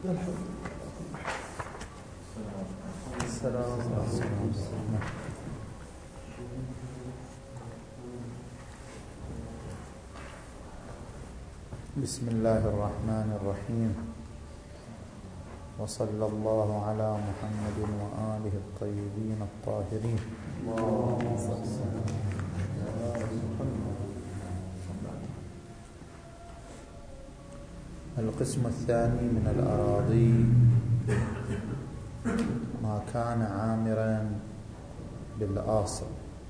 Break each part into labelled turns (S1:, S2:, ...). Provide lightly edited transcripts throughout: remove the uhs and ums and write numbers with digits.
S1: السلام عليكم.
S2: بسم الله الرحمن الرحيم، وصلى الله على محمد وآله الطيبين الطاهرين. القسم الثاني من الأراضي ما كان عامرا بالآصل.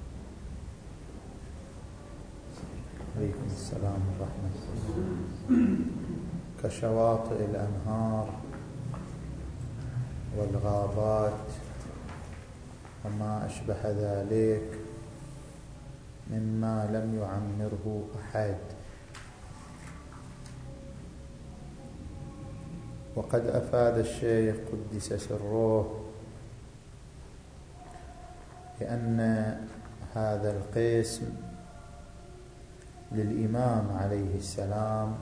S2: عليكم السلام ورحمة الله. كشواطئ الأنهار والغابات وما أشبه ذلك مما لم يعمره أحد. وقد أفاد الشيخ قدس سره بأن هذا القسم للإمام عليه السلام،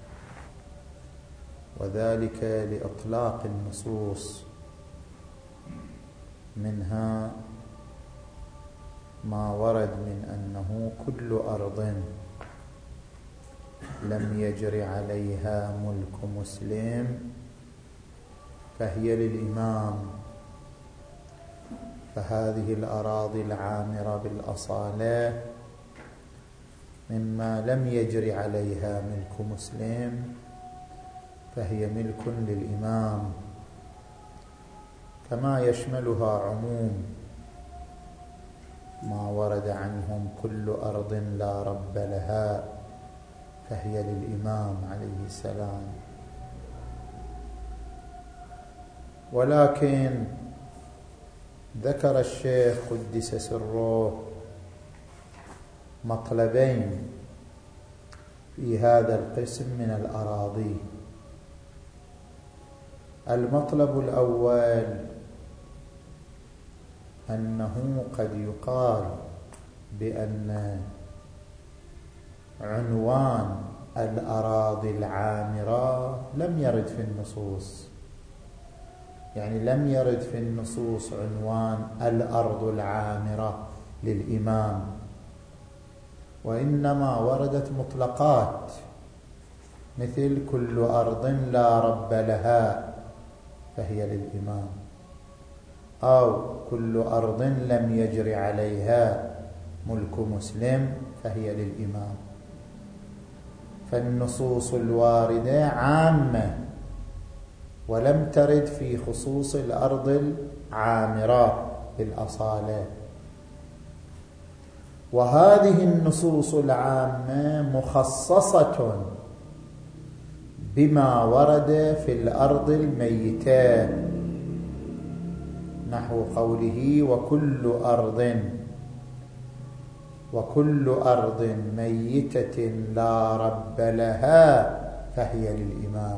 S2: وذلك لإطلاق النصوص، منها ما ورد من أنه كل أرض لم يجر عليها ملك مسلم فهي للإمام، فهذه الأراضي العامرة بالأصالة مما لم يجر عليها ملك مسلم فهي ملك للإمام، كما يشملها عموم ما ورد عنهم كل أرض لا رب لها فهي للإمام عليه السلام. ولكن ذكر الشيخ قدس سره مطلبين في هذا القسم من الأراضي. المطلب الأول أنه قد يقال بأن عنوان الأراضي العامرة لم يرد في النصوص، يعني لم يرد في النصوص عنوان الأرض العامرة للإمام، وإنما وردت مطلقات مثل كل أرض لا رب لها فهي للإمام، أو كل أرض لم يجر عليها ملك مسلم فهي للإمام. فالنصوص الواردة عامة ولم ترد في خصوص الأرض العامرة بالأصالة، وهذه النصوص العامة مخصصة بما ورد في الأرض الميتة، نحو قوله وكل أرض ميتة لا رب لها فهي للإمام.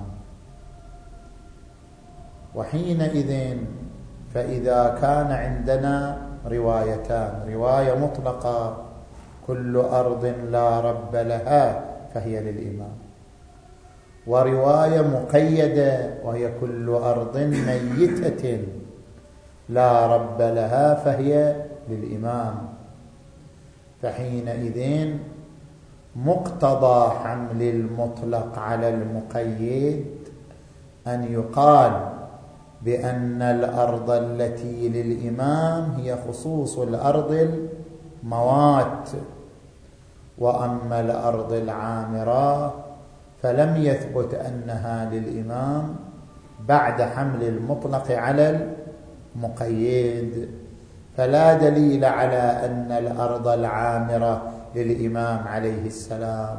S2: وحينئذ فإذا كان عندنا روايتان، رواية مطلقة كل أرض لا رب لها فهي للإمام، ورواية مقيدة وهي كل أرض ميتة لا رب لها فهي للإمام، فحينئذ مقتضى حمل المطلق على المقيد أن يقال بأن الأرض التي للإمام هي خصوص الأرض الموات، وأما الأرض العامرة فلم يثبت أنها للإمام بعد حمل المطلق على المقيد، فلا دليل على أن الأرض العامرة للإمام عليه السلام.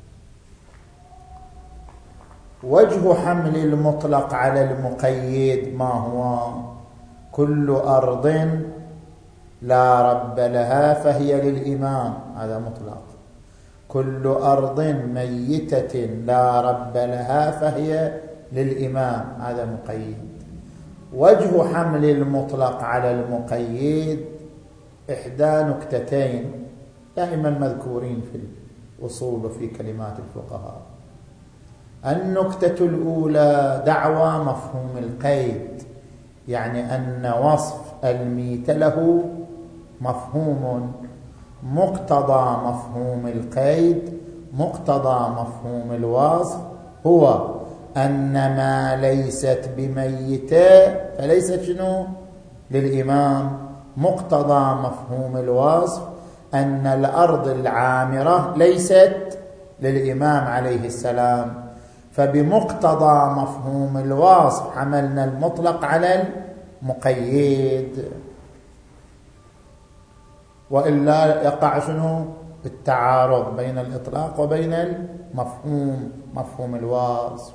S2: وجه حمل المطلق على المقيد ما هو؟ كل أرض لا رب لها فهي للإمام، هذا مطلق. كل أرض ميتة لا رب لها فهي للإمام، هذا مقيد. وجه حمل المطلق على المقيد إحدى نكتتين دائما مذكورين في الأصول وفي كلمات الفقهاء. النكتة الأولى دعوى مفهوم القيد، يعني أن وصف الميت له مفهوم، مقتضى مفهوم القيد مقتضى مفهوم الوصف هو أن ما ليست بميتة فليست شنو؟ للإمام. مقتضى مفهوم الوصف أن الأرض العامرة ليست للإمام عليه السلام، فبمقتضى مفهوم الوصف حملنا المطلق على المقيد، وإلا يقع شنو؟ التعارض بين الإطلاق وبين المفهوم، مفهوم الوصف.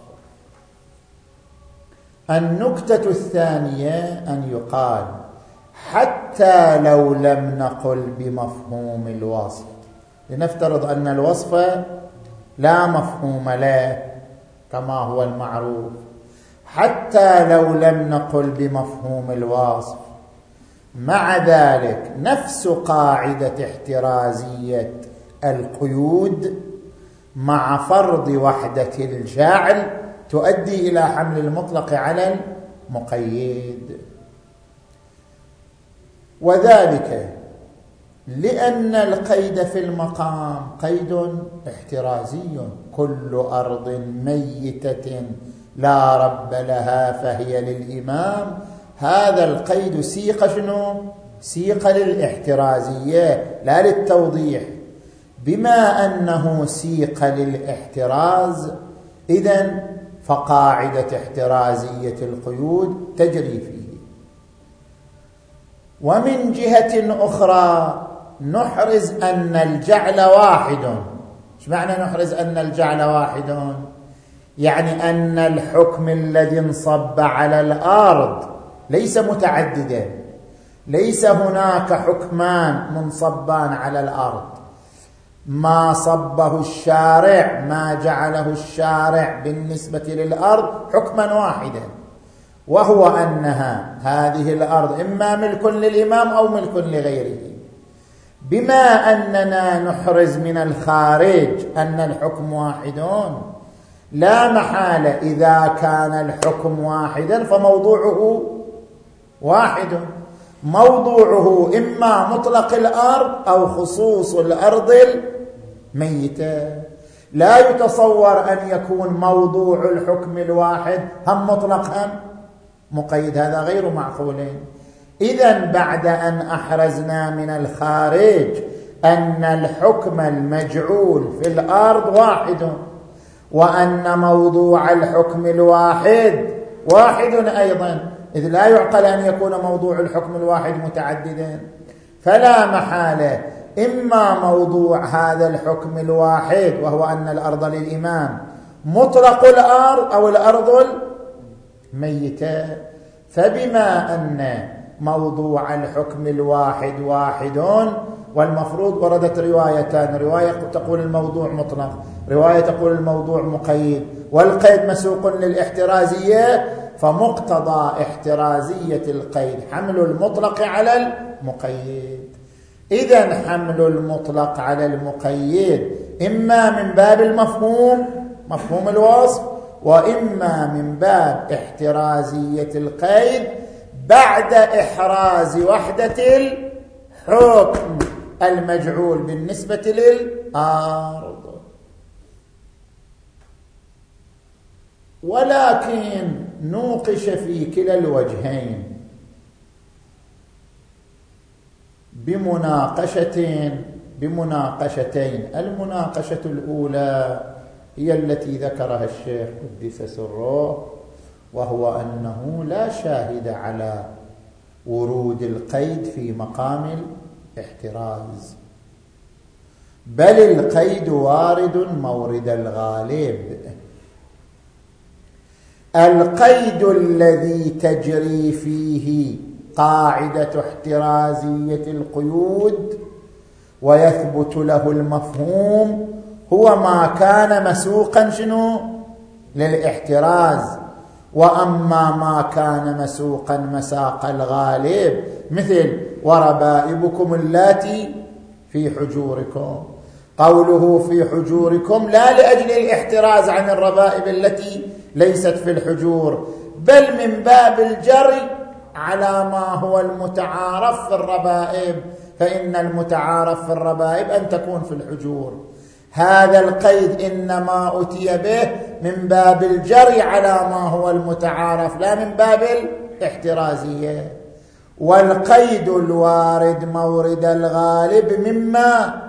S2: النكتة الثانية أن يقال حتى لو لم نقل بمفهوم الوصف، لنفترض أن الوصف لا مفهوم له كما هو المعروف، حتى لو لم نقل بمفهوم الوصف، مع ذلك نفس قاعدة احترازية القيود مع فرض وحدة الجعل تؤدي إلى حمل المطلق على المقيد، وذلك لأن القيد في المقام قيد احترازي، كل أرض ميتة لا رب لها فهي للإمام، هذا القيد سيق شنو؟ سيق للاحترازية لا للتوضيح. بما أنه سيق للاحتراز إذن فقاعدة احترازية القيود تجري فيه. ومن جهة أخرى نحرز أن الجعل واحد. ايش معنى نحرز أن الجعل واحد؟ يعني أن الحكم الذي انصب على الأرض ليس متعددا، ليس هناك حكمان منصبان على الأرض، ما صبه الشارع ما جعله الشارع بالنسبة للأرض حكما واحدا، وهو أنها هذه الأرض إما ملك للإمام أو ملك لغيره. بما أننا نحرز من الخارج أن الحكم واحد، لا محالة إذا كان الحكم واحدا فموضوعه واحد، موضوعه إما مطلق الأرض أو خصوص الأرض الميتة. لا يتصور أن يكون موضوع الحكم الواحد هم مطلق هم مقيد، هذا غير معقول. إذن بعد أن أحرزنا من الخارج أن الحكم المجعول في الأرض واحد، وأن موضوع الحكم الواحد واحد أيضا، إذ لا يعقل أن يكون موضوع الحكم الواحد متعددا، فلا محالة إما موضوع هذا الحكم الواحد وهو أن الأرض للإمام مطلق الأرض أو الأرض الميتة. فبما أن موضوع الحكم الواحد واحد، والمفروض وردت روايتان، رواية تقول الموضوع مطلق، رواية تقول الموضوع مقيد، والقيد مسوق للاحترازية، فمقتضى احترازية القيد حمل المطلق على المقيد. إذن حمل المطلق على المقيد إما من باب المفهوم مفهوم الوصف، وإما من باب احترازية القيد بعد إحراز وحدة الحكم المجعول بالنسبة للأرض. ولكن نوقش في كلا الوجهين بمناقشتين. المناقشة الأولى هي التي ذكرها الشيخ قدس سره، وهو أنه لا شاهد على ورود القيد في مقام الاحتراز، بل القيد وارد مورد الغالب. القيد الذي تجري فيه قاعدة احترازية القيود ويثبت له المفهوم هو ما كان مسوقا شنو؟ للاحتراز. وأما ما كان مسوقا مساق الغالب مثل وربائبكم اللاتي في حجوركم، قوله في حجوركم لا لأجل الاحتراز عن الربائب التي ليست في الحجور، بل من باب الجري على ما هو المتعارف في الربائب، فإن المتعارف في الربائب أن تكون في الحجور. هذا القيد إنما أتي به من باب الجري على ما هو المتعارف، لا من باب الاحترازية. والقيد الوارد مورد الغالب مما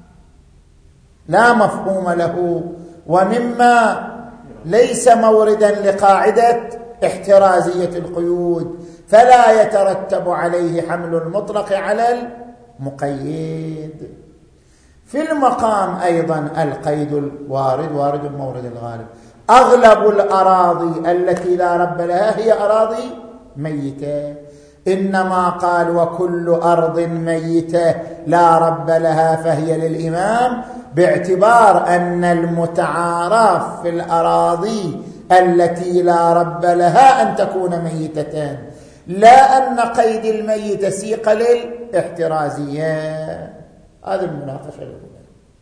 S2: لا مفهوم له، ومما ليس موردا لقاعدة احترازية القيود، فلا يترتب عليه حمل المطلق على المقيد. في المقام أيضا القيد الوارد وارد مورد الغالب. أغلب الأراضي التي لا رب لها هي أراضي ميتة، إنما قال وكل أرض ميتة لا رب لها فهي للإمام، باعتبار أن المتعارف في الأراضي التي لا رب لها أن تكون ميتة، لا أن قيد الميت سيق للاحترازية. هذه المناقشة الأولى.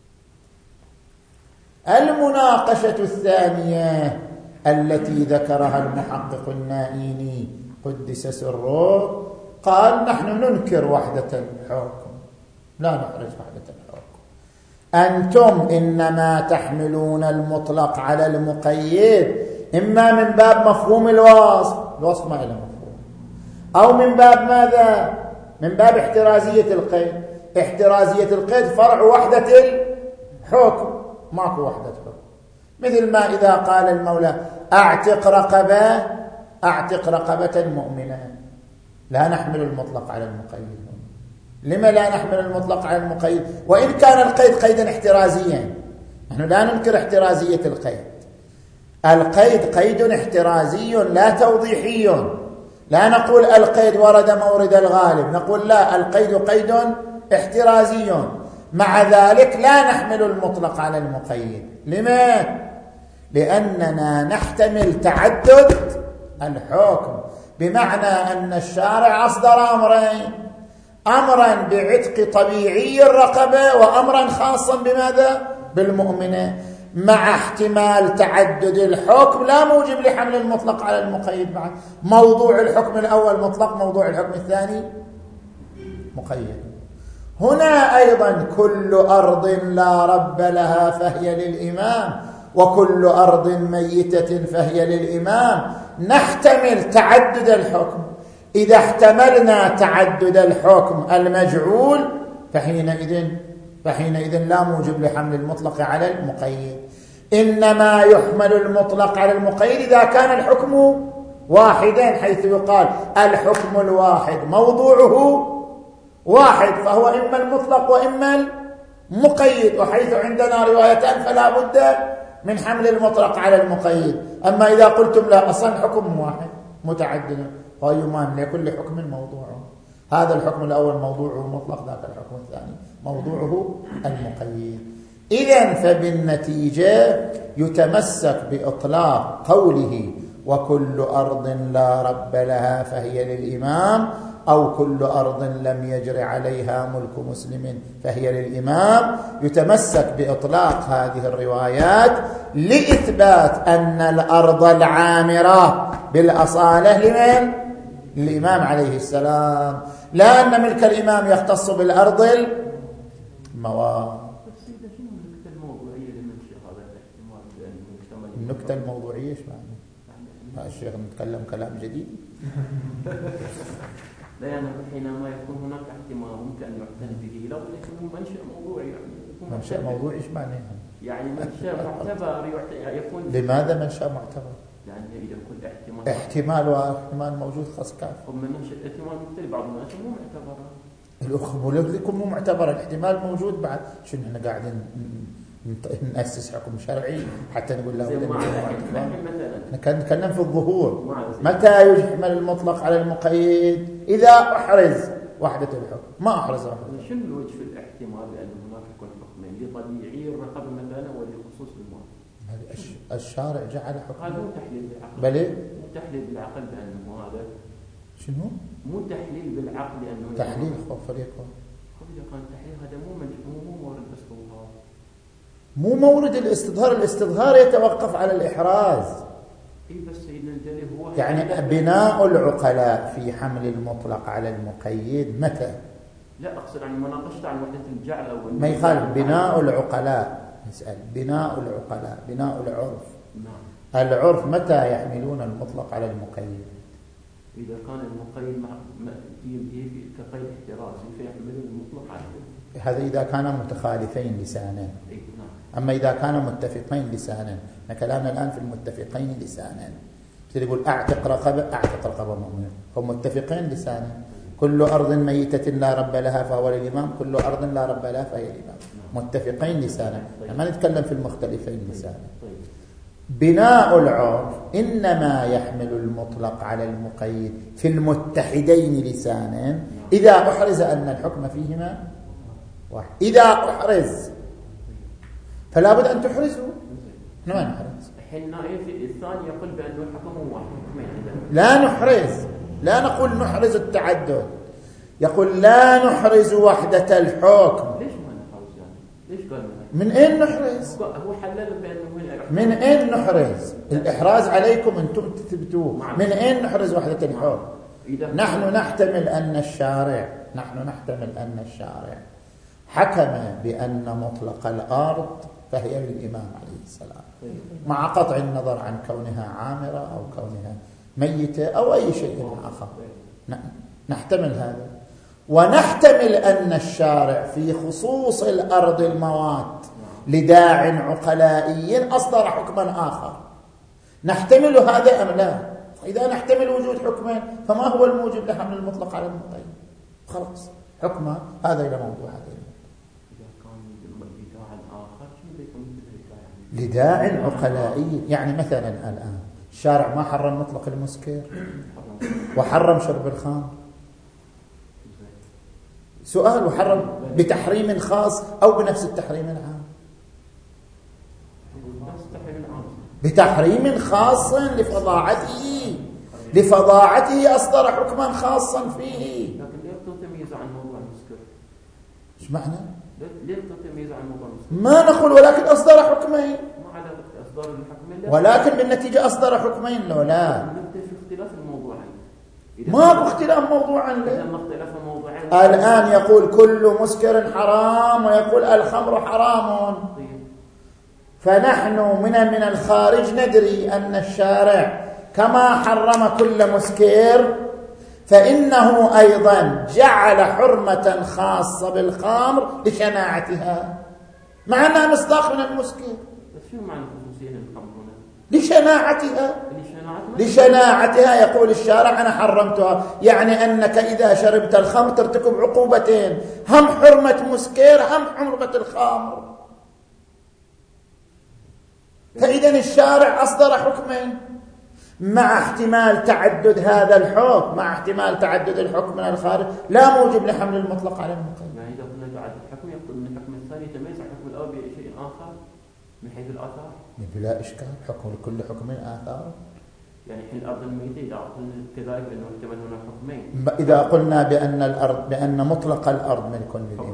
S2: المناقشة الثانية التي ذكرها المحقق النائيني قدس سره، قال نحن ننكر وحدة الحكم، لا نخرج وحدة الحكم، أنتم إنما تحملون المطلق على المقيد إما من باب مفهوم الوصف ما له مفهوم، أو من باب ماذا؟ من باب احترازية القيد. احترازية القيد فرع وحدة الحكم، ماكو وحدة حكم. مثل ما إذا قال المولى أعتق رقبة مؤمنة، لا نحمل المطلق على المقيد. لما لا نحمل المطلق على المقيد وإن كان القيد قيدا احترازيا؟ نحن لا ننكر احترازية القيد. القيد قيد احترازي لا توضيحي، لا نقول القيد ورد مورد الغالب، نقول لا، القيد قيد احترازي. مع ذلك لا نحمل المطلق على المقيد. لما؟ لأننا نحتمل تعدد الحكم، بمعنى أن الشارع أصدر أمرين: أمرا بعتق طبيعي الرقبة، وأمرا خاصا بماذا؟ بالمؤمنة. مع احتمال تعدد الحكم لا موجب لحمل المطلق على المقيد. بعد موضوع الحكم الأول مطلق، موضوع الحكم الثاني مقيد. هنا أيضا كل أرض لا رب لها فهي للإمام، وكل أرض ميتة فهي للإمام. نحتمل تعدد الحكم. إذا احتملنا تعدد الحكم المجعول فحينئذ لا موجب لحمل المطلق على المقيد. إنما يحمل المطلق على المقيد إذا كان الحكم واحدا، حيث يقال الحكم الواحد موضوعه واحد، فهو إما المطلق وإما المقيد. وحيث عندنا روايتان فلا بد من حمل المطلق على المقيد. أما إذا قلتم لا، أصلا حكم واحد متعدد، فيمان لكل حكم موضوعه. هذا الحكم الأول موضوعه مطلق، ذاك الحكم الثاني موضوعه المقيد. إذن فبالنتيجة يتمسك بإطلاق قوله وكل أرض لا رب لها فهي للإمام، أو كل أرض لم يجر عليها ملك مسلم فهي للإمام. يتمسك بإطلاق هذه الروايات لإثبات أن الأرض العامرة بالأصالة لمن؟ للإمام عليه السلام، لا أن ملك الإمام يختص بالأرض المواد. النكتة الموضوعية ايش معنى؟ الشيخ نتكلم كلام جديد.
S1: لا يعني حينما يكون هناك احتمال ممكن أن يعتنى به، لو يكون منشأ موضوعي.
S2: منشأ موضوعي ايش معناه؟
S1: يعني منشأ معتبر يكون.
S2: لماذا منشأ معتبر؟
S1: يعني إذا كل
S2: احتمال واحتمال موجود خاص كاف.
S1: ومن احتمال مختلف، بعض الناس مو معتبر.
S2: الأخ لكم مو معتبر، الاحتمال موجود. بعد شنو احنا قاعدين نأسس حكم شرعي حتى نقول له نتكلم في الظهور. متى يحمل المطلق على المقيد؟ إذا أحرز وحدة الحكم. ما أحرز وحدة.
S1: شنو الوجه في الاحتمال بأن هناك يكون حكمين لطبيعي الرقبة مثلا ولخصوص المال؟
S2: الشارع جعل حكم.
S1: هذا مو تحليل بالعقل.
S2: بلى
S1: مو تحليل بالعقل بأنه هذا.
S2: شنو؟
S1: مو تحليل بالعقل أنه
S2: تحليل خوف فريقه.
S1: إذا كان تحليل هذا مو مورد بس هو
S2: مو مورد الاستظهار. الاستظهار يتوقف على الإحراز.
S1: بس سيدنا الجليل هو
S2: يعني بناء العقلاء في حمل المطلق على المقيد متى؟
S1: لا أقصد عن مناقشة عن وحدة الجعل أو
S2: ما يخالف بناء العقلاء. نسأل بناء العقلاء، بناء العرف.
S1: نعم.
S2: العرف متى يحملون المطلق على المقيد؟
S1: إذا كان المقيد كقيد احترازي فيحملون المطلق عليه.
S2: هذا إذا كانا متخالفين لسانا.
S1: نعم.
S2: أما إذا كانا متفقين لسانا، كلامنا الآن في المتفقين لسانا. يقول أعتق رقبة مؤمنة، هم متفقين لسانا. كل أرض ميتة لا رب لها فهو للإمام، كل أرض لا رب لها فهي الإمام. متفقين لسانا، ما نتكلم في المختلفين لسانا. بناء العرف إنما يحمل المطلق على المقيد في المتحدين لسانا إذا أحرز أن الحكم فيهما واحد. إذا أحرز فلا بد أن تحرزه. ما نحرز.
S1: الثاني يقول بأنه الحكم واحد.
S2: لا نحرز، لا نقول نحرز التعدد، يقول لا نحرز وحدة الحكم.
S1: ليش ما نحرز يعني؟ ليش قال
S2: من أين نحرز؟
S1: هو حلل بأنه
S2: من أين نحرز؟ الإحراز عليكم أنتم تثبتوه. من أين نحرز وحدة الحكم؟ نحن نحتمل أن الشارع حكم بأن مطلق الأرض فهي للإمام عليه السلام، مع قطع النظر عن كونها عامرة أو كونها ميتة أو أي شيء آخر. نحتمل هذا، ونحتمل أن الشارع في خصوص الأرض الموات لداع عقلائي أصدر حكما آخر. نحتمل هذا أم لا؟ إذا نحتمل وجود حكمين فما هو الموجب لحمل المطلق على المقيد؟ خلاص حكمه هذا إلى موضوع هذا. لداع عقلائي، يعني مثلا الآن الشارع ما حرم مطلق المسكر وحرم شرب الخمر. سؤال، وحرم بتحريم خاص أو بنفس التحريم العام؟ بتحريم خاص لفظاعته أصدر حكما خاصا فيه.
S1: لكن ليه تتميز عن موضوع المسكر؟
S2: ايش معنى؟
S1: ليه تتميز عن موضوع المسكر؟
S2: ما نقول، ولكن أصدر حكمين.
S1: ما على إصدار الحكمين،
S2: ولكن بالنتيجة أصدر حكمين. لا
S1: في اختلاف الموضوعين.
S2: ما باختلاف موضوعين.
S1: موضوعين
S2: الآن يقول كل مسكر حرام ويقول الخمر حرام. فنحن من الخارج ندري أن الشارع كما حرم كل مسكر فإنه أيضا جعل حرمة خاصة بالخمر لشناعتها، مع أنها مصداق من المسكر.
S1: بس شو معنى خصوصية الخمر
S2: هنا؟ لشناعتها. يقول الشارع أنا حرمتها، يعني أنك إذا شربت الخمر ترتكب عقوبتين، هم حرمة مسكر هم حرمة الخمر. فإذا الشارع أصدر حكمين مع احتمال تعدد هذا الحكم، مع احتمال تعدد الحكم من الخارج، لا موجب لحمل المطلق على المقيد.
S1: يعني إذا قلنا تعدد الحكم يقول أن الحكم الثاني يتميز عن الحكم الأول بشيء آخر من حيث الآثار.
S2: بلا إشكال، حكم لكل حكم آثار.
S1: يعني حين الأرض الميتة إذا قلنا كذلك أنه احتمل هنا حكمين.
S2: إذا قلنا بأن مطلق الأرض ملك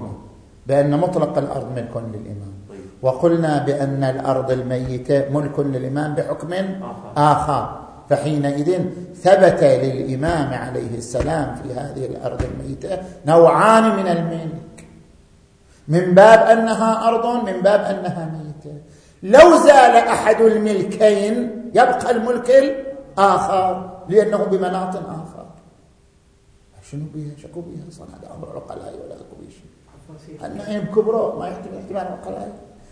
S2: للإمام، وقلنا بأن الأرض الميتة ملك للإمام بحكم آخر، فحينئذ ثبت للإمام عليه السلام في هذه الأرض الميتة نوعان من الملك، من باب أنها أرض، من باب أنها ميتة. لو زال أحد الملكين يبقى الملك الآخر لأنه بمناط آخر. شنو بيها؟ شكو بيها صنع هذا أمر عقلائي ولا أكو بيشي النعيم كبره ما يحتمل احتمال عقلائي.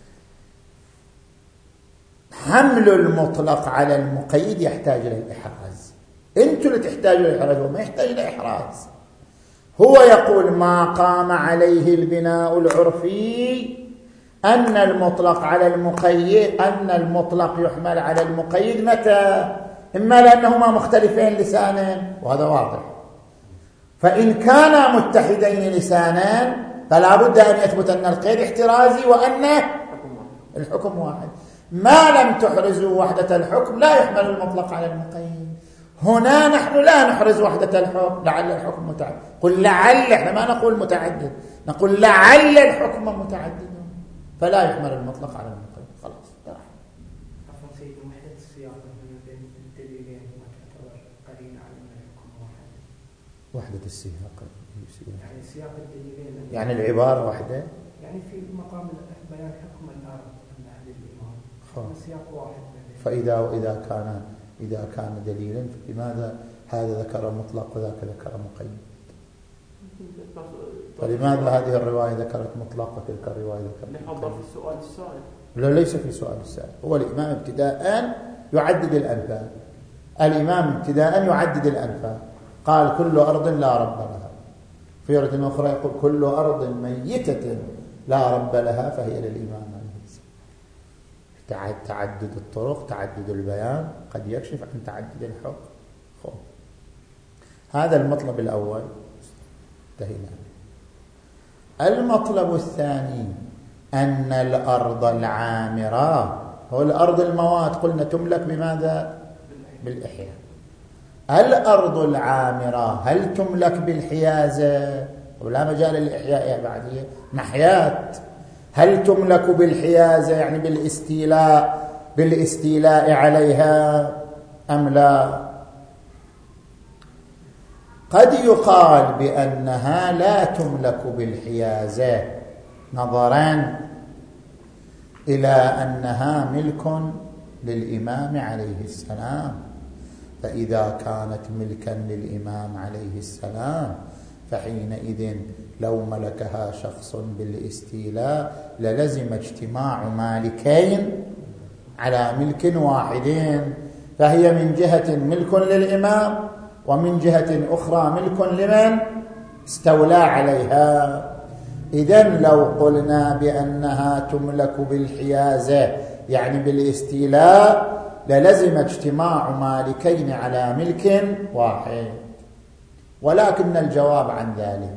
S2: حمل المطلق على المقيد يحتاج إلى الإحراز. أنتوا اللي تحتاجوا إلى الإحراز، وما يحتاج إلى إحراز. هو يقول ما قام عليه البناء العرفي أن المطلق على المقيد، أن المطلق يحمل على المقيد متى؟ إما لأنهما مختلفين لسانا وهذا واضح، فإن كانا متحدين لسانا فلا بد أن يثبت أن القيد احترازي وأن الحكم واحد. ما لم تحرزوا وحدة الحكم لا يحمل المطلق على المقيد. هنا نحن لا نحرز وحدة الحكم، لعل الحكم متعدد. قل لعل، احنا ما نقول متعدد، نقول لعل الحكم متعدد، فلا يحمل المطلق على المقيد. خلاص ترى.
S3: عفوا سيدي، وحدة السياق بين الدليلين ما تعتبر قرينة على أن الحكم واحد.
S2: وحدة السياق
S3: يعني سياق الدليلين
S2: يعني العبارة واحدة،
S3: يعني في مقام بيان حكم الأرض أن أهل الإيمان السياق واحد.
S2: إذا كان دليلا فلماذا هذا ذكر مطلق وذاك ذكر مقيد؟ فلماذا هذه الرواية ذكرت مطلق وتلك الرواية ذكرت
S1: لحظة في السؤال السائل.
S2: لا، ليس في سؤال السائل. هو الإمام ابتداء يعدد الأنفال. الإمام ابتداء يعدد الأنفال، قال كل أرض لا رب لها. في رواية أخرى يقول كل أرض ميتة لا رب لها فهي للإمام عليه السلام. تعدد الطرق، تعدد البيان قد يكشف عن تعدد الحكم. هذا المطلب الأول انتهينا. المطلب الثاني أن الأرض العامرة، هو الأرض الموات قلنا تملك بماذا؟ بالإحياء. الأرض العامرة هل تملك بالحيازة؟ ولا مجال للإحياء يا بعدية محيات. هل تملك بالحيازة يعني بالاستيلاء عليها أم لا؟ قد يقال بأنها لا تملك بالحيازة نظرا إلى أنها ملك للإمام عليه السلام، فإذا كانت ملكا للإمام عليه السلام فحينئذ لو ملكها شخص بالاستيلاء للزم اجتماع مالكين على ملك واحد، فهي من جهة ملك للإمام ومن جهة أخرى ملك لمن استولى عليها. إذن لو قلنا بأنها تملك بالحيازة يعني بالاستيلاء للزم اجتماع مالكين على ملك واحد. ولكن الجواب عن ذلك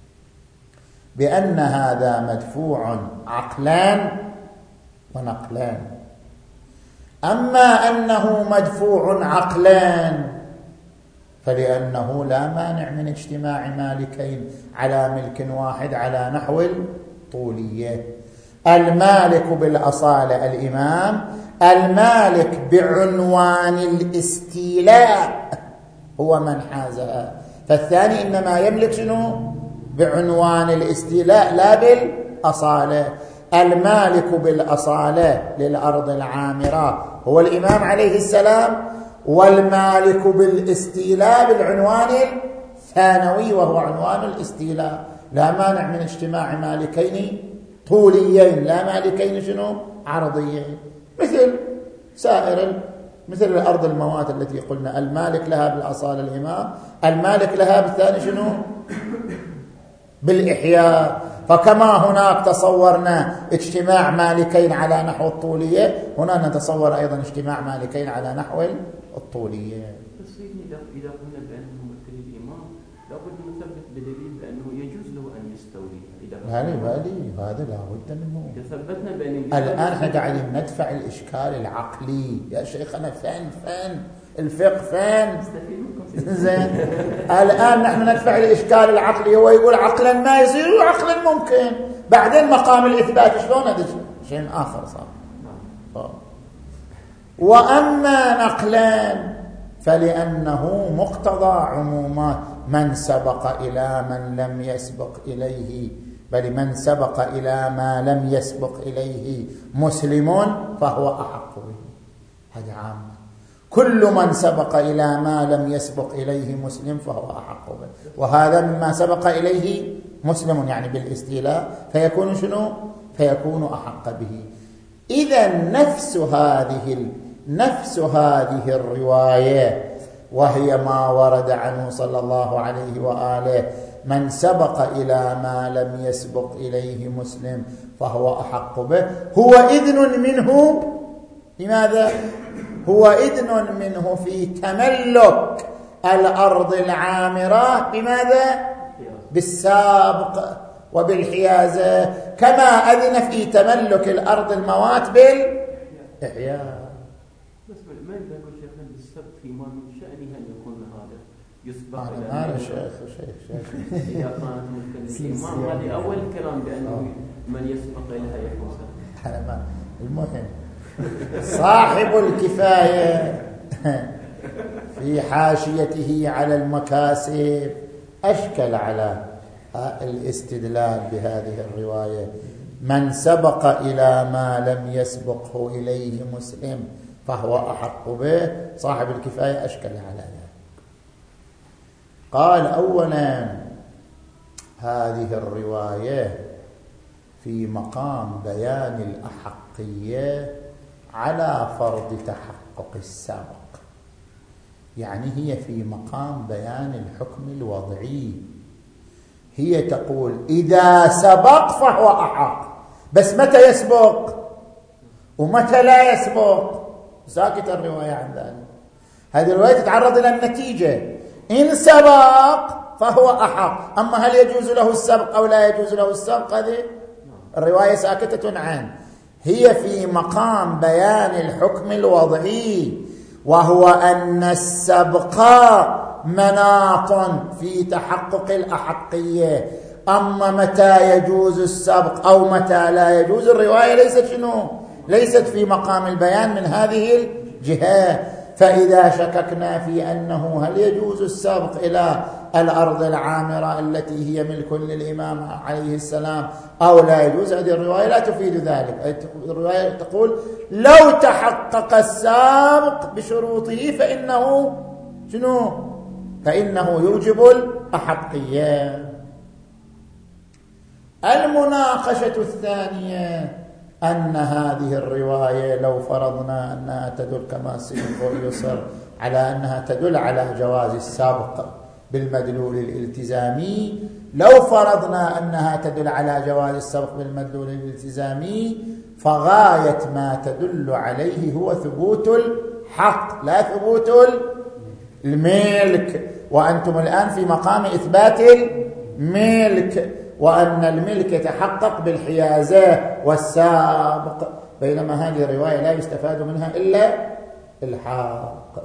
S2: بأن هذا مدفوع عقلان ونقلان. أما أنه مدفوع عقلان فلأنه لا مانع من اجتماع مالكين على ملك واحد على نحو الطولية. المالك بالأصالة الإمام، المالك بعنوان الاستيلاء هو من حازها، فالثاني إنما يملك شنو؟ بعنوان الاستيلاء لا بالأصالة. المالك بالأصالة للأرض العامرة هو الإمام عليه السلام، والمالك بالاستيلاء بالعنوان الثانوي وهو عنوان الاستيلاء. لا مانع من اجتماع مالكين طوليين، لا مالكين شنو؟ عرضيين، مثل الأرض الموات التي قلنا المالك لها بالأصالة الإمام، المالك لها بالثاني شنو؟ بالإحياء. فكما هناك تصورنا اجتماع مالكين على نحو الطولية، هنا نتصور أيضا اجتماع مالكين على نحو الطولية.
S1: بس إذا قلنا بأنه ممثل الإمام لابد نثبت بدليل بأنه يجوز له أن يستولي. هذا لا بد منه. إذا ثبتنا بأنه
S2: الآن احنا قاعدين ندفع الإشكال العقلي يا شيخنا. فين الفقه فين؟ زين الآن نحن ندفع الإشكال العقلي. هو يقول عقلا ما يصير وعقلا ممكن، بعدين مقام الإثبات شلون؟ هذا شيء آخر صار. وأما نقلان فلأنه مقتضى عمومات من سبق إلى من لم يسبق إليه، بل من سبق إلى ما لم يسبق إليه مسلم فهو أحق به. هذا عام. كل من سبق إلى ما لم يسبق إليه مسلم فهو أحق به، وهذا مما سبق إليه مسلم يعني بالاستيلاء، فيكون شنو؟ فيكون أحق به. إذا نفس هذه الرواية وهي ما ورد عنه صلى الله عليه وآله من سبق إلى ما لم يسبق إليه مسلم فهو أحق به، هو إذن منه. لماذا؟ هو إذن منه في تملك الأرض العامرة بماذا؟ بالسابق وبالحيازة، كما أذن في تملك الأرض الموات بالإحياء.
S1: بس ما يقول شيخنا بالسبق فيما من شأنه أن يكون هذا يسبق
S2: أنا شيخ
S1: إذا كانت ممكن الإمام. هذه أول كلام بأنه من يسبق إليها يفوز.
S2: المهم صاحب الكفاية في حاشيته على المكاسب أشكل على الاستدلال بهذه الرواية: من سبق إلى ما لم يسبقه إليه مسلم فهو أحق به. صاحب الكفاية أشكل على ذلك. قال: أولا هذه الرواية في مقام بيان الأحقية على فرض تحقق السابق، يعني هي في مقام بيان الحكم الوضعي. هي تقول إذا سبق فهو أحق، بس متى يسبق ومتى لا يسبق؟ ساكت الرواية عن ذلك. هذه الرواية تتعرض إلى النتيجة: إن سبق فهو أحق، أما هل يجوز له السبق أو لا يجوز له السبق هذه الرواية ساكتة عنه. هي في مقام بيان الحكم الوضعي، وهو أن السبق مناط في تحقق الأحقية. أما متى يجوز السبق أو متى لا يجوز، الرواية ليست شنو؟ ليست في مقام البيان من هذه الجهة. فإذا شككنا في أنه هل يجوز السبق إلى الأرض العامرة التي هي ملك للإمام عليه السلام أو لا يجوز، هذه الرواية لا تفيد ذلك. الرواية تقول لو تحقق السابق بشروطه فإنه شنو؟ فإنه يوجب الأحقية. المناقشة الثانية أن هذه الرواية لو فرضنا أنها تدل كما سيصر على أنها تدل على جواز السبق بالمدلول الالتزامي، لو فرضنا أنها تدل على جواز السبق بالمدلول الالتزامي فغاية ما تدل عليه هو ثبوت الحق لا ثبوت الملك. وأنتم الآن في مقام إثبات الملك، وأن الملك يتحقق بالحيازة والسابق، بينما هذه الرواية لا يستفاد منها إلا الحق،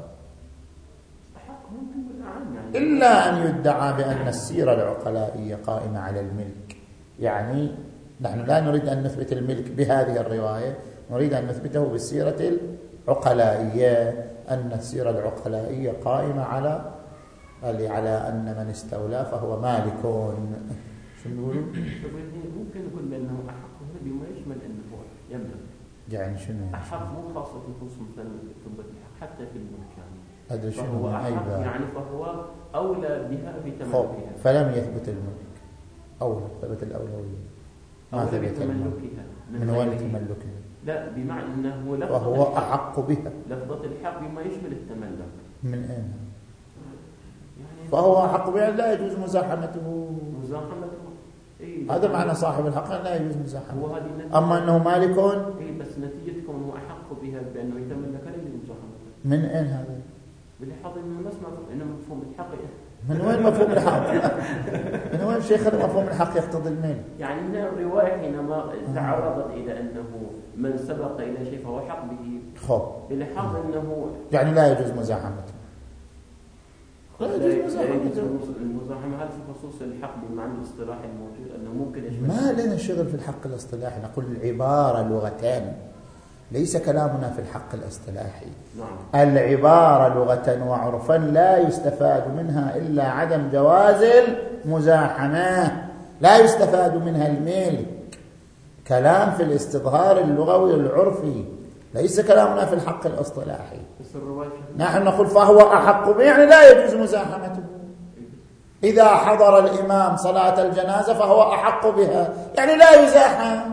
S2: إلا أن يدعى بأن السيرة العقلائية قائمة على الملك. يعني نحن لا نريد أن نثبت الملك بهذه الرواية، نريد أن نثبته بالسيرة العقلائية، أن السيرة العقلائية قائمة على أن من استولى فهو مالك. شو نقول؟
S1: ممكن نقول بأنه أحق بما يشمل أنه يملك.
S2: يعني شنو؟
S1: أحق مو خاصة بخصوص مثلا ثبت الحق حتى في الملك يعني.
S2: هذا شنو
S1: يعني فهو أولى بها في تملكها.
S2: فلم يثبت الملك، أولى ثبت الأولوية، ما ثبت
S1: تملكها.
S2: من وين تملكها؟
S1: لا، بمعنى أنه لفظة
S2: وهو أحق بها،
S1: لفظة الحق بما يشمل التملك.
S2: من أين؟ يعني فهو أحق بها لا يجوز مزاحمته. هذا معنى صاحب الحق لا يجوز مزاحمته. أما أنه مالك
S1: بس نتيجة كونه أحق بها بأنه يتملك لا يجوز مزاحمته.
S2: من أين هذا؟
S1: بالحظ إنه نسمع إنه مفهوم الحق.
S2: من وين مفهوم الحق؟ من وين شيخنا مفهوم الحق يقتضي الميل؟
S1: يعني من الرواية حينما تعرضت إلى أنه من سبق إلى شيء فهو حق به. بالحظ إنه
S2: يعني لا يجوز مزاحمته. لا يجوز
S1: المزاحمة. هل في خصوص الحق بمعنى الاصطلاح الموجود أنه ممكن يشمل؟
S2: ما لنا شغل في الحق الاصطلاحي، نقول العبارة لغتان، ليس كلامنا في الحق الاصطلاحي.
S1: نعم.
S2: العبارة لغة وعرفا لا يستفاد منها إلا عدم جواز المزاحمة، لا يستفاد منها الميل. كلام في الاستظهار اللغوي العرفي، ليس كلامنا في الحق الاصطلاحي. نحن نقول فهو أحق به يعني لا يجوز مزاحمته. إذا حضر الإمام صلاة الجنازة فهو أحق بها يعني لا يزاحم.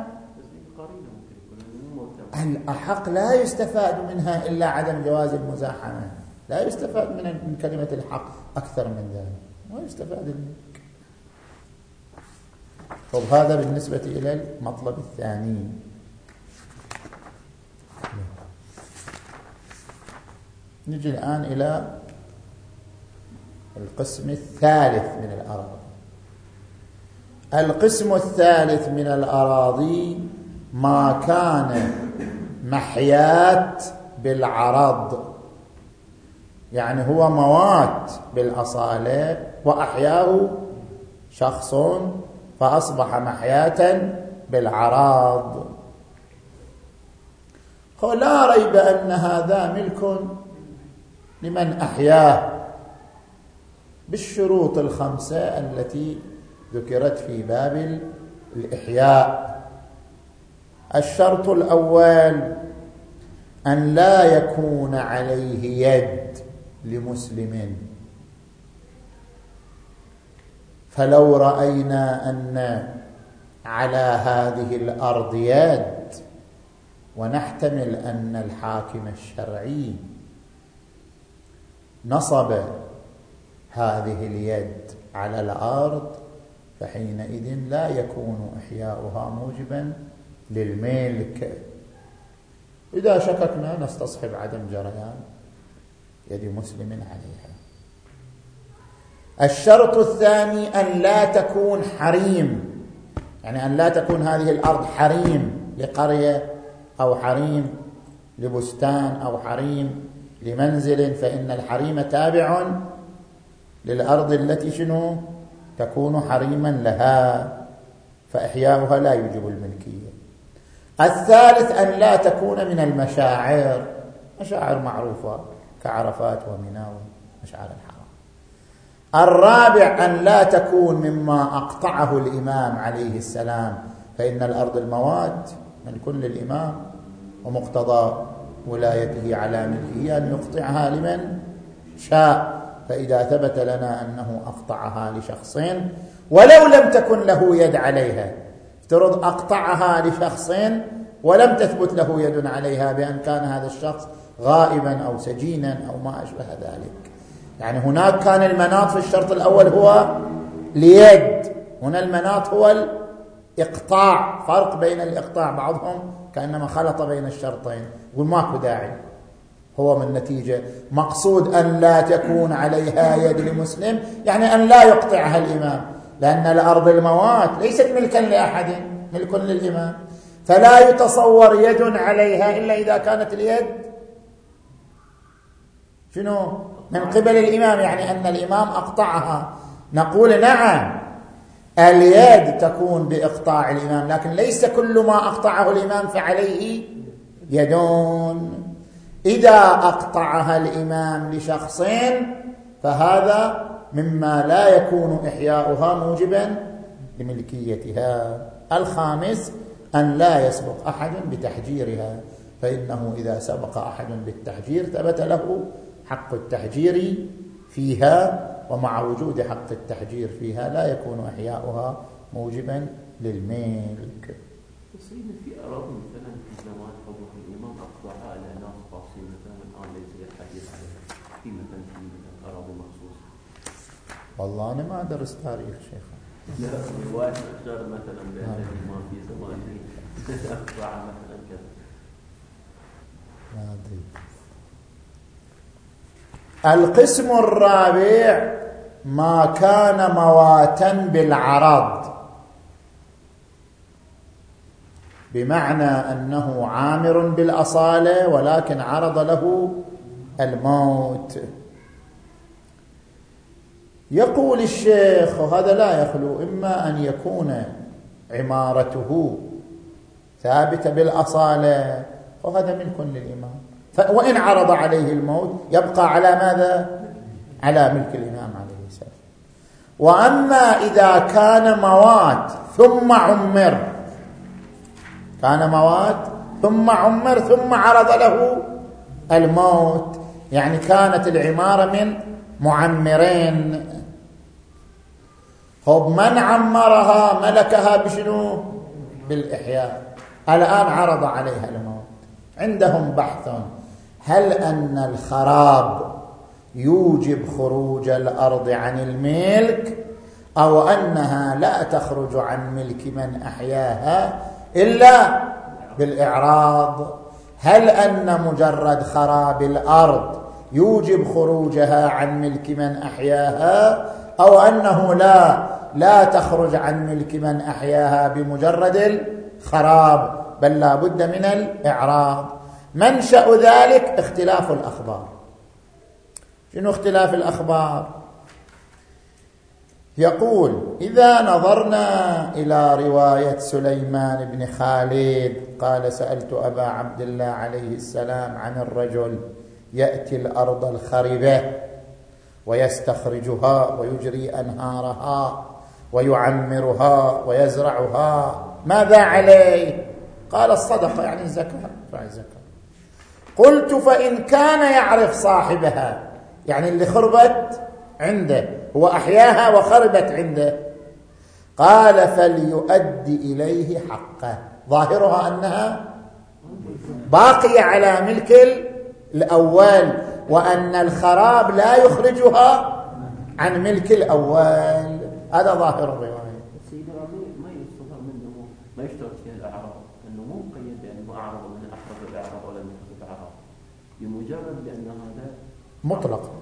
S2: الأحق لا يستفاد منها إلا عدم جواز المزاحمة، لا يستفاد من كلمة الحق أكثر من ذلك، ما يستفاد منك. طب هذا بالنسبة إلى المطلب الثاني. نجي الآن إلى القسم الثالث من الأراضي. القسم الثالث من الأراضي ما كان محيات بالعرض، يعني هو موات بالأصالة وأحياه شخص فأصبح محياة بالعراض. لا ريب أن هذا ملك لمن أحياه بالشروط الخمسة التي ذكرت في باب الإحياء. الشرط الأول أن لا يكون عليه يد لمسلم، فلو رأينا أن على هذه الأرض يد ونحتمل أن الحاكم الشرعي نصب هذه اليد على الأرض، فحينئذ لا يكون إحياؤها موجبا للملك. إذا شككنا نستصحب عدم جريان يد مسلم عليها. الشرط الثاني أن لا تكون حريم، يعني أن لا تكون هذه الأرض حريم لقرية أو حريم لبستان أو حريم لمنزل، فإن الحريم تابع للأرض التي شنو تكون حريما لها، فإحياؤها لا يوجب الملكية. الثالث أن لا تكون من المشاعر، مشاعر معروفة كعرفات ومنى ومشعر الحرام. الرابع أن لا تكون مما أقطعه الإمام عليه السلام، فإن الأرض المواد من كل الإمام، ومقتضى ولايته على ملكه أن يقطعها لمن شاء. فإذا ثبت لنا أنه أقطعها لشخص ولو لم تكن له يد عليها، افترض أقطعها لشخص ولم تثبت له يد عليها بأن كان هذا الشخص غائبا أو سجينا أو ما أشبه ذلك، يعني هناك كان المناط في الشرط الأول هو اليد، هنا المناط هو الإقطاع. فرق بين الإقطاع، بعضهم كأنما خلط بين الشرطين، يقول ماكو داعي، هو من نتيجة مقصود أن لا تكون عليها يد لمسلم، يعني أن لا يقطعها الإمام، لأن الأرض الموات ليست ملكا لأحد، ملك للإمام، فلا يتصور يد عليها إلا إذا كانت اليد شنو من قبل الإمام، يعني أن الإمام أقطعها. نقول نعم اليد تكون بإقطاع الإمام، لكن ليس كل ما أقطعه الإمام فعليه يدون. إذا أقطعها الإمام لشخص فهذا مما لا يكون إحياؤها موجبا لملكيتها. الخامس أن لا يسبق أحد بتحجيرها، فإنه إذا سبق أحد بالتحجير ثبت له حق التحجير فيها، ومع وجود حق التحجير فيها لا يكون إحياؤها موجبا للملك.
S1: تصير في أراضي مثلا في زمان حضور الإمام أقطعها على ناس خاصين، مثلا الآن ليس الحديث عليها في مثلا أراضي مخصوصة.
S2: والله أنا ما درست تاريخ شيخ.
S1: لا رواية أشار مثلا بأن الإمام في زمانه أقطعها مثلا كذا.
S2: ما أدري. القسم الرابع ما كان مواتا بالعرض، بمعنى أنه عامر بالأصالة ولكن عرض له الموت. يقول الشيخ وهذا لا يخلو إما أن يكون عمارته ثابتة بالأصالة وهذا ملك للإمام، وإن عرض عليه الموت يبقى على ماذا؟ على ملك الإمام عليه السلام. وأما إذا كان موات ثم عمر، كان موات ثم عمر ثم عرض له الموت، يعني كانت العمارة من معمرين، من عمرها ملكها بشنو؟ بالإحياء. الآن عرض عليها الموت. عندهم بحث هل أن الخراب يوجب خروج الأرض عن الملك أو أنها لا تخرج عن ملك من أحياها إلا بالإعراض؟ هل أن مجرد خراب الأرض يوجب خروجها عن ملك من أحياها أو أنه لا تخرج عن ملك من أحياها بمجرد الخراب، بل لا بد من الإعراض؟ منشأ ذلك اختلاف الأخبار. شنو اختلاف الأخبار؟ يقول: إذا نظرنا إلى رواية سليمان بن خالد قال: سألت أبا عبد الله عليه السلام عن الرجل يأتي الأرض الخربة ويستخرجها ويجري أنهارها ويعمرها ويزرعها، ماذا عليه؟ قال: الصدقة، يعني الزكاة. قلت: فإن كان يعرف صاحبها، يعني اللي خربت عنده هو أحياها وخربت عنده، قال: فليؤدي إليه حقه. ظاهرها أنها باقية على ملك الأول، وأن الخراب لا يخرجها عن ملك الأول. هذا ظاهر الرواية.
S1: سيدنا ما يستظهر منه ما يشترط فيها الأعراض، أنه مو مقيد بأنه أعرض من أحرز الأعراض ولا من أحرز الأعراض، بمجرد بأن هذا
S2: مطلق.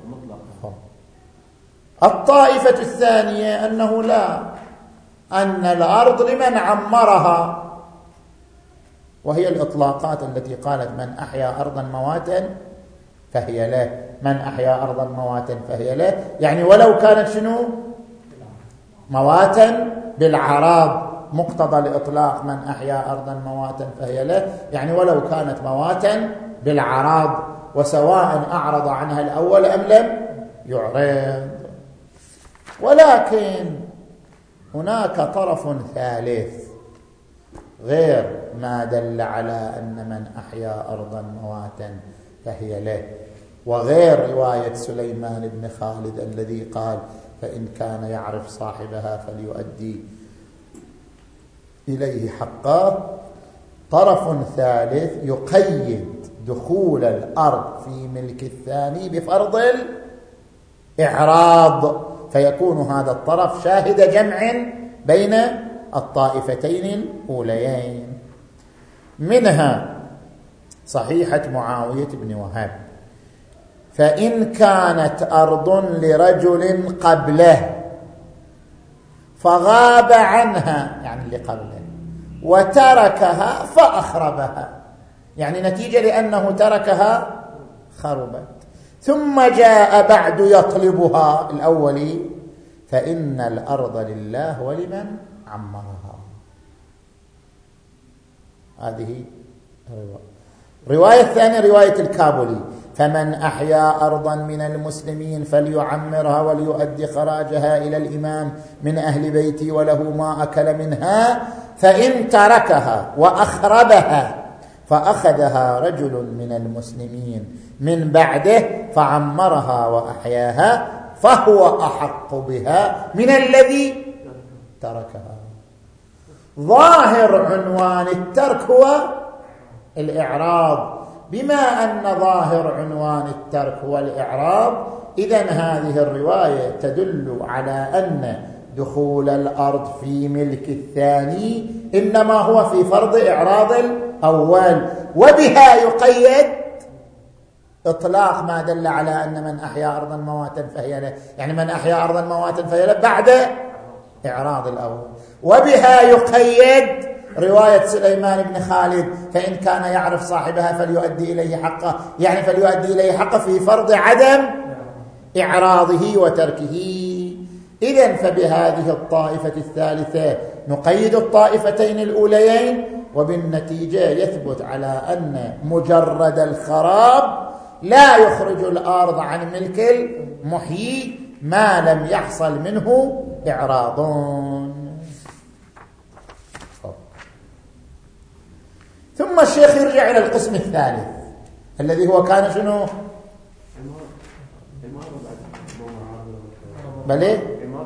S1: مطلق.
S2: الطائفة الثانية أنه لا، أن الأرض لمن عمرها، وهي الإطلاقات التي قالت: من أحيا أرضا مواتا فهي له، من أحيا أرضا مواتا فهي له، يعني ولو كانت شنو؟ مواتا بالعراب، مقتضى الإطلاق من أحيا أرضا مواتا فهي له، يعني ولو كانت مواتا بالعراب، وسواء أعرض عنها الأول أم لم يعرض. ولكن هناك طرف ثالث غير ما دل على أن من أحيا أرضا مواتا فهي له، وغير رواية سليمان بن خالد الذي قال: فإن كان يعرف صاحبها فليؤدي إليه حقه. طرف ثالث يقيد دخول الأرض في ملك الثاني بفرض الإعراض، فيكون هذا الطرف شاهد جمع بين الطائفتين الأوليين. منها صحيحة معاوية بن وهب: فإن كانت أرض لرجل قبله فغاب عنها، يعني اللي قبله، وتركها فأخربها، يعني نتيجة لأنه تركها خربت، ثم جاء بعد يطلبها الأولي، فإن الأرض لله ولمن عمرها. هذه رواية الثانية رواية الكابولي: فمن أحيا أرضا من المسلمين فليعمرها وليؤدي خراجها إلى الإمام من أهل بيتي وله ما أكل منها، فإن تركها وأخربها فأخذها رجل من المسلمين من بعده فعمرها وأحياها فهو أحق بها من الذي تركها. ظاهر عنوان الترك هو الإعراض. بما أن ظاهر عنوان الترك هو الإعراض، إذن هذه الرواية تدل على أن دخول الأرض في ملك الثاني إنما هو في فرض إعراض الأول، وبها يقيد إطلاق ما دل على أن من أحيا أرضا مواتا فهي له، يعني من أحيا أرضا مواتا فهي له بعد إعراض الأول. وبها يقيد رواية سليمان بن خالد: فإن كان يعرف صاحبها فليؤدي إليه حقه، يعني فليؤدي إليه حقه في فرض عدم إعراضه وتركه. إذن فبهذه الطائفة الثالثة نقيد الطائفتين الأوليين، وبالنتيجة يثبت على أن مجرد الخراب لا يخرج الأرض عن ملك المحيي ما لم يحصل منه إعراض. ثم الشيخ يرجع إلى القسم الثالث الذي هو كان شنو؟ بل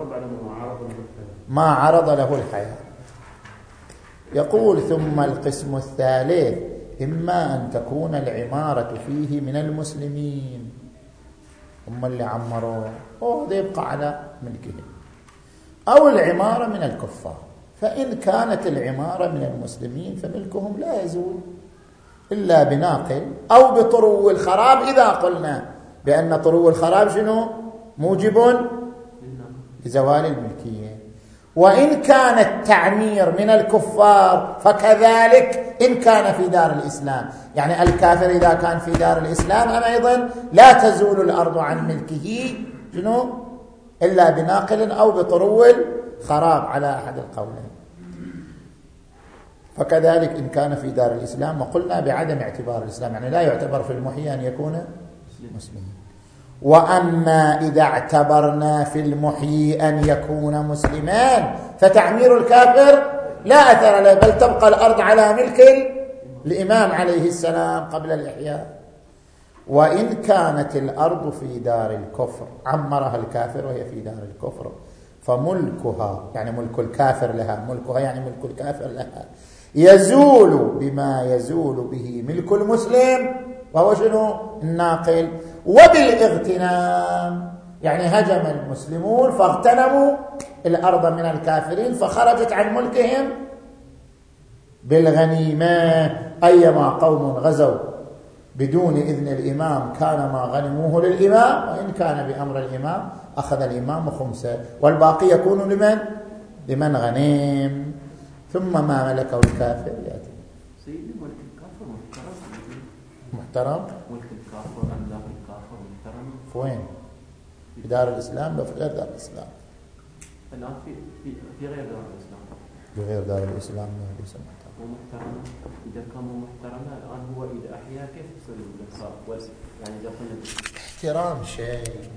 S2: ما عرض له الحياة. يقول: ثم القسم الثالث إما أن تكون العمارة فيه من المسلمين، هم اللي عمروه وهذا يبقى على ملكهم، أو العمارة من الكفار. فإن كانت العمارة من المسلمين فملكهم لا يزول إلا بناقل أو بطرو الخراب، إذا قلنا بأن طرو الخراب شنو؟ موجب لزوال الملكية. وإن كان التعمير من الكفار فكذلك إن كان في دار الإسلام، يعني الكافر إذا كان في دار الإسلام أيضا لا تزول الأرض عن ملكه شنو؟ إلا بناقل أو بطرو الخراب على أحد القولين. فكذلك إن كان في دار الإسلام، وقلنا بعدم اعتبار الإسلام، يعني لا يعتبر في المحيي أن يكون مسلما. وأما إذا اعتبرنا في المحيي أن يكون مسلمان فتعمير الكافر لا أثر له، بل تبقى الأرض على ملك الإمام عليه السلام قبل الإحياء. وإن كانت الأرض في دار الكفر عمرها الكافر وهي في دار الكفر، فملكها يعني ملك الكافر لها، ملكها يعني ملك الكافر لها، يزول بما يزول به ملك المسلم، وهو شنو؟ الناقل. وبالاغتنام يعني هجم المسلمون فاغتنموا الأرض من الكافرين فخرجت عن ملكهم بالغنيمة. أيما قوم غزوا بدون إذن الإمام كان ما غنموه للإمام، وإن كان بأمر الإمام أخذ الإمام خمسة، والباقي يكون لمن غنيم. ثم ما ملكه الكافر يأتي.
S1: سيدي ملك الكافر
S2: محترم.
S1: ملك الكافر أملاك الكافر محترم.
S2: فوين؟ في دار الإسلام لو في غير دار الإسلام؟
S1: الآن في غير دار الإسلام.
S2: في غير دار الإسلام ليس
S1: محترم. إذا كان محترم الآن هو إذا أحيا كيف يصير بالإنصاف؟ يعني إذا كنا
S2: احترام شيء